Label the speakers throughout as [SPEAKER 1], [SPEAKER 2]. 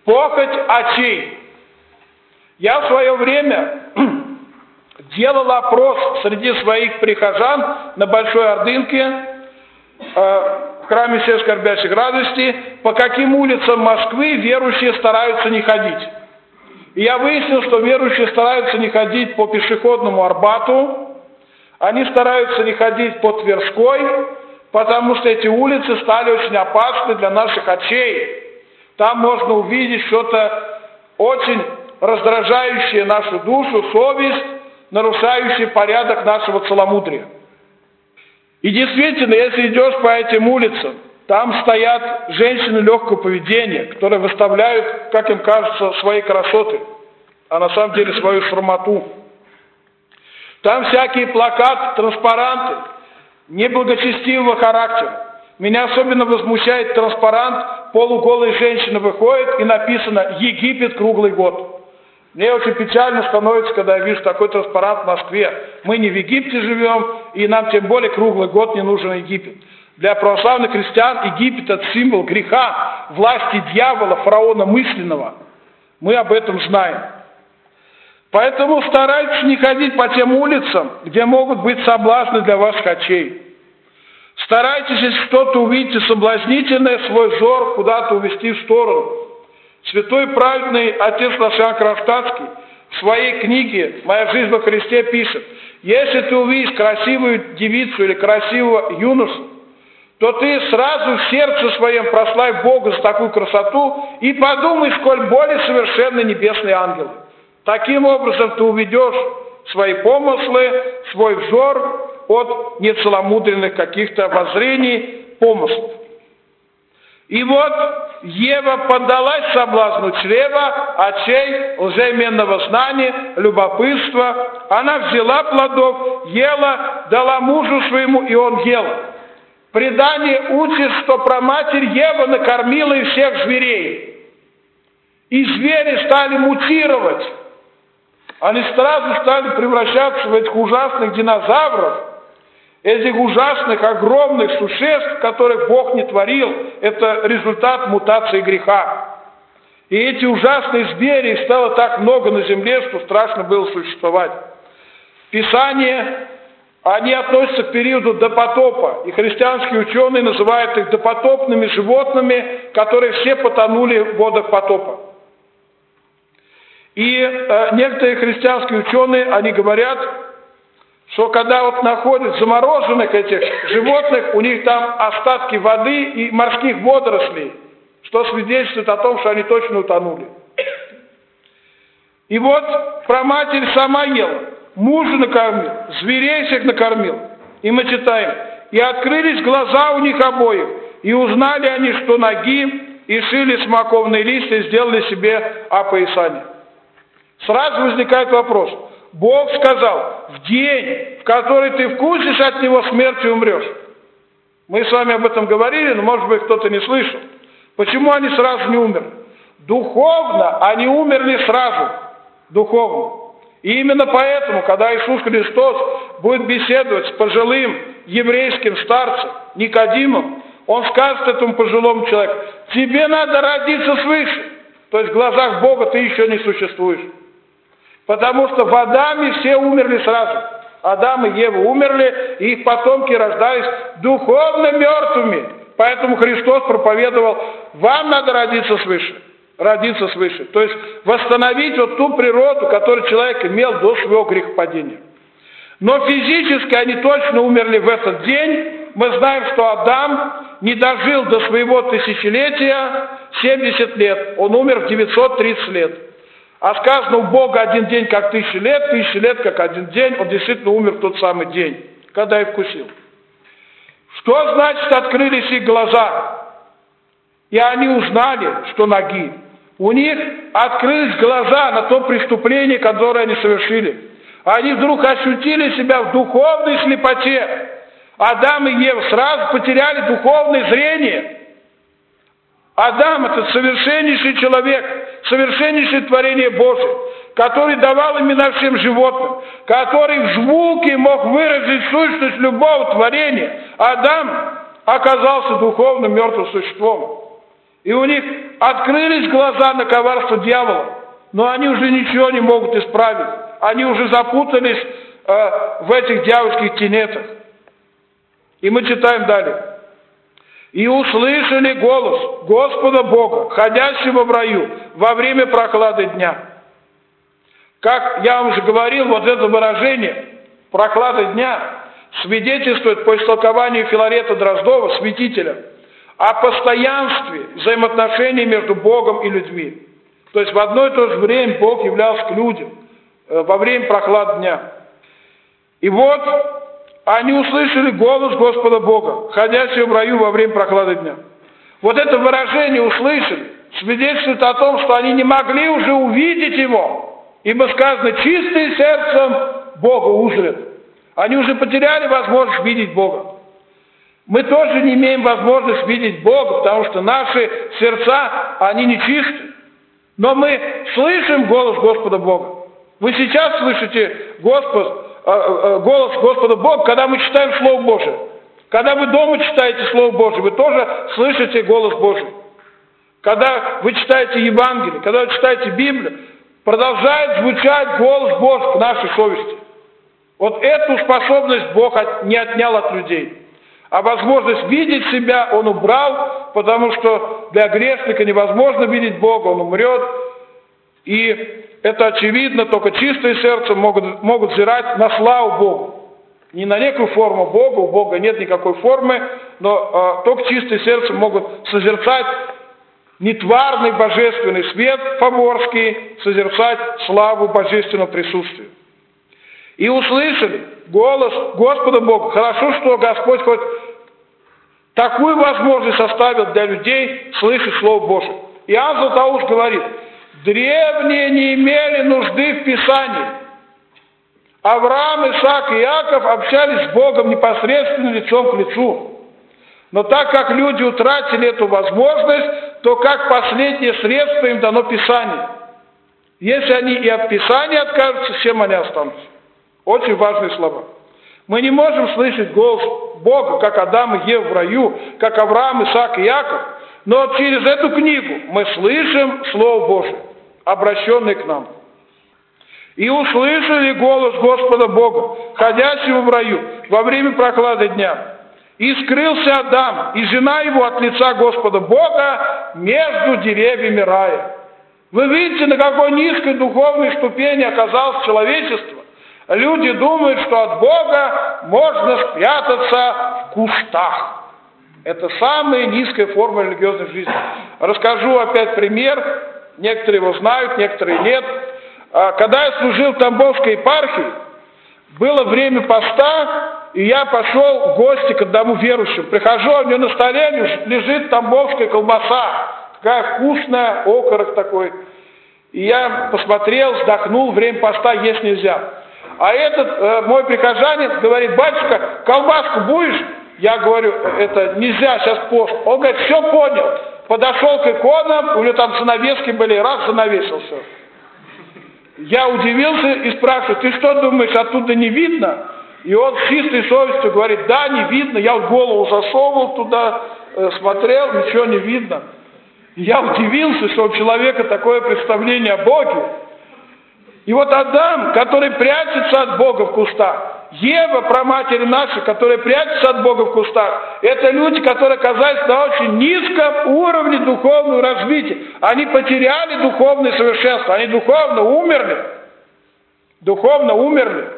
[SPEAKER 1] Похоть очей. Я в свое время делал опрос среди своих прихожан на Большой Ордынке, в храме Всех Скорбящих Радости, по каким улицам Москвы верующие стараются не ходить. И я выяснил, что верующие стараются не ходить по пешеходному Арбату, они стараются не ходить по Тверской, потому что эти улицы стали очень опасны для наших очей. Там можно увидеть что-то очень раздражающее нашу душу, совесть, нарушающее порядок нашего целомудрия. И действительно, если идешь по этим улицам, там стоят женщины легкого поведения, которые выставляют, как им кажется, свои красоты, а на самом деле свою срамоту. Там всякие плакаты, транспаранты неблагочестивого характера. Меня особенно возмущает транспарант, полуголая женщина выходит и написано «Египет круглый год». Мне очень печально становится, когда я вижу такой транспарант в Москве. Мы не в Египте живем, и нам тем более круглый год не нужен Египет. Для православных христиан Египет – это символ греха, власти дьявола, фараона мысленного. Мы об этом знаем. Поэтому старайтесь не ходить по тем улицам, где могут быть соблазны для ваших очей. Старайтесь, если что-то увидите соблазнительное, свой взор куда-то увести в сторону. Святой праведный отец Лаврентий Кронштадтский в своей книге «Моя жизнь во Христе» пишет: если ты увидишь красивую девицу или красивого юношу, то ты сразу в сердце своем прославь Бога за такую красоту и подумай, сколь более совершенны небесные ангелы. Таким образом ты уведешь свои помыслы, свой взор от нецеломудренных каких-то воззрений, помыслов. И вот Ева поддалась соблазну чрева, очей, лжеименного знания, любопытства. Она взяла плодов, ела, дала мужу своему, и он ел. Предание учит, что праматерь Ева накормила и всех зверей. И звери стали мутировать. Они сразу стали превращаться в этих ужасных динозавров, этих ужасных, огромных существ, которых Бог не творил. Это результат мутации греха. И эти ужасные звери, их стало так много на земле, что страшно было существовать. Писание, они относятся к периоду до потопа, и христианские ученые называют их допотопными животными, которые все потонули в водах потопа. И некоторые христианские ученые, они говорят, что когда вот находят замороженных этих животных, у них там остатки воды и морских водорослей, что свидетельствует о том, что они точно утонули. И вот праматерь сама ела, мужа накормил, зверей всех накормил. И мы читаем: и открылись глаза у них обоих, и узнали они, что ноги, и шили смоковные листья, и сделали себе опоясание. Сразу возникает вопрос. Бог сказал: в день, в который ты вкусишь от него, смертью умрешь. Мы с вами об этом говорили, но, может быть, кто-то не слышал. Почему они сразу не умерли? Духовно они умерли сразу. Духовно. И именно поэтому, когда Иисус Христос будет беседовать с пожилым еврейским старцем Никодимом, Он скажет этому пожилому человеку: тебе надо родиться свыше. То есть в глазах Бога ты еще не существуешь. Потому что в Адаме все умерли сразу. Адам и Ева умерли, и их потомки рождались духовно мертвыми. Поэтому Христос проповедовал: вам надо родиться свыше. Родиться свыше. То есть восстановить вот ту природу, которую человек имел до своего грехопадения. Но физически они точно умерли в этот день. Мы знаем, что Адам не дожил до своего тысячелетия 70 лет. Он умер в 930 лет. А сказано, у Бога один день как 1000 лет как один день. Он действительно умер в тот самый день, когда и вкусил. Что значит открылись их глаза? И они узнали, что ноги. У них открылись глаза на то преступление, которое они совершили. Они вдруг ощутили себя в духовной слепоте. Адам и Ева сразу потеряли духовное зрение. Адам – это совершеннейший человек, совершеннейшее творение Божие, который давал имена всем животным, который в звуке мог выразить сущность любого творения. Адам оказался духовным мертвым существом. И у них открылись глаза на коварство дьявола, но они уже ничего не могут исправить. Они уже запутались в этих дьявольских тенетах. И мы читаем далее. «И услышали голос Господа Бога, ходящего в раю, во время прохлады дня». Как я вам уже говорил, вот это выражение «прохлада дня» свидетельствует по истолкованию Филарета Дроздова, святителя, о постоянстве взаимоотношений между Богом и людьми. То есть в одно и то же время Бог являлся к людям во время прохлад дня. И вот они услышали голос Господа Бога, ходящего в раю во время прохлады дня. Вот это выражение «услышали» свидетельствует о том, что они не могли уже увидеть Его, ибо сказано «чистые сердцем Бога узрят». Они уже потеряли возможность видеть Бога. Мы тоже не имеем возможности видеть Бога, потому что наши сердца, они нечисты. Но мы слышим голос Господа Бога. Вы сейчас слышите голос Господа Бога, когда мы читаем Слово Божие. Когда вы дома читаете Слово Божие, вы тоже слышите голос Божий. Когда вы читаете Евангелие, когда вы читаете Библию, продолжает звучать голос Божий к нашей совести. Вот эту способность Бог не отнял от людей. А возможность видеть себя Он убрал, потому что для грешника невозможно видеть Бога, он умрет. И это очевидно, только чистые сердца могут взирать на славу Бога. Не на некую форму Бога, у Бога нет никакой формы, но только чистые сердца могут созерцать нетварный божественный свет фаворский, созерцать славу божественного присутствия. И услышали голос Господа Бога. Хорошо, что Господь хоть такую возможность оставил для людей слышать Слово Божие. Иоанн Златоуст говорит: древние не имели нужды в Писании. Авраам, Исаак и Иаков общались с Богом непосредственно лицом к лицу. Но так как люди утратили эту возможность, то как последнее средство им дано Писание. Если они и от Писания откажутся, чем они останутся? Очень важные слова. Мы не можем слышать голос Бога, как Адам и Ева в раю, как Авраам, Исаак и Иаков, но через эту книгу мы слышим Слово Божие, обращенное к нам. И услышали голос Господа Бога, ходящего в раю во время прохлады дня. И скрылся Адам и жена его от лица Господа Бога между деревьями рая. Вы видите, на какой низкой духовной ступени оказалось человечество. Люди думают, что от Бога можно спрятаться в кустах. Это самая низкая форма религиозной жизни. Расскажу опять пример. Некоторые его знают, некоторые нет. Когда я служил в Тамбовской епархии, было время поста, и я пошел в гости к одному верующему. Прихожу, а у него на столе лежит тамбовская колбаса. Такая вкусная, окорок такой. И я посмотрел, вздохнул, время поста есть нельзя. А этот мой прихожанин говорит: батюшка, колбаску будешь? Я говорю: это нельзя, сейчас пост. Он говорит: все понял. Подошел к иконам, у него там занавески были, раз занавесил все. Я удивился и спрашиваю: ты что думаешь, оттуда не видно? И он с чистой совестью говорит: да, не видно. Я голову засовывал туда, смотрел, ничего не видно. И я удивился, что у человека такое представление о Боге. И вот Адам, который прячется от Бога в кустах, Ева, праматерь наша, которая прячется от Бога в кустах, это люди, которые оказались на очень низком уровне духовного развития. Они потеряли духовное совершенство, они духовно умерли. Духовно умерли.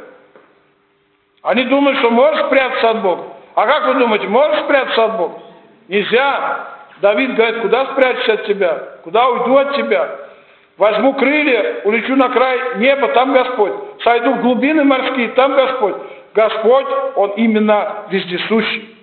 [SPEAKER 1] Они думают, что можешь спрятаться от Бога. А как вы думаете, можешь спрятаться от Бога? Нельзя. Давид говорит: куда спрячусь от тебя? Куда уйду от тебя? Возьму крылья, улечу на край неба, там Господь. Сойду в глубины морские, там Господь. Господь, Он именно вездесущий.